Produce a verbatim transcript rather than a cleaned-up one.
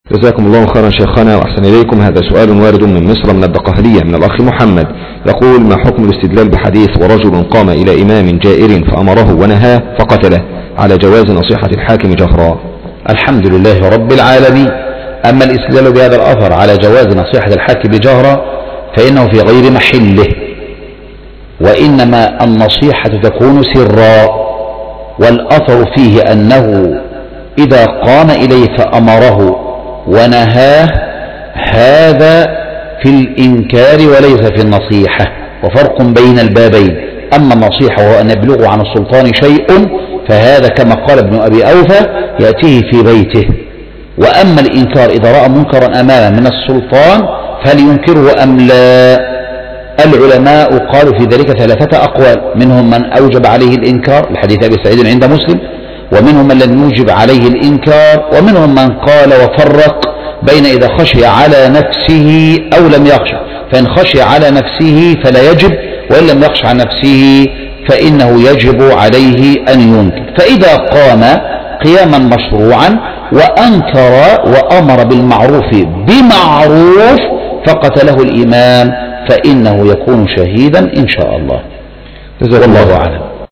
جزاكم الله خيرا شيخنا وأحسن إليكم. هذا سؤال وارد من مصر من الدقهلية من الأخ محمد، يقول: ما حكم الاستدلال بحديث ورجل قام إلى إمام جائر فأمره ونهاه فقتله على جواز نصيحة الحاكم جهرا؟ الحمد لله رب العالمين. أما الاستدلال بهذا الأثر على جواز نصيحة الحاكم جهرا فإنه في غير محله، وإنما النصيحة تكون سرا، والأثر فيه أنه إذا قام إليه فأمره ونهاه هذا في الإنكار وليس في النصيحة، وفرق بين البابين. أما النصيحة وهو أن يبلغ عن السلطان شيء فهذا كما قال ابن أبي أوفى يأتيه في بيته، وأما الإنكار إذا رأى منكرا أمامه من السلطان فلينكره أم لا. العلماء قالوا في ذلك ثلاثة أقوال، منهم من أوجب عليه الإنكار لحديث أبي سعيد عند مسلم، ومنهم من لم يوجب عليه الإنكار، ومنهم من قال وفرق بين إذا خشي على نفسه أو لم يخشى، فإن خشي على نفسه فلا يجب، وإن لم يخشى على نفسه فإنه يجب عليه أن ينكر. فإذا قام قياما مشروعا وأنكر وأمر بالمعروف بمعروف فقتله الإمام فإنه يكون شهيدا إن شاء الله، والله أعلم.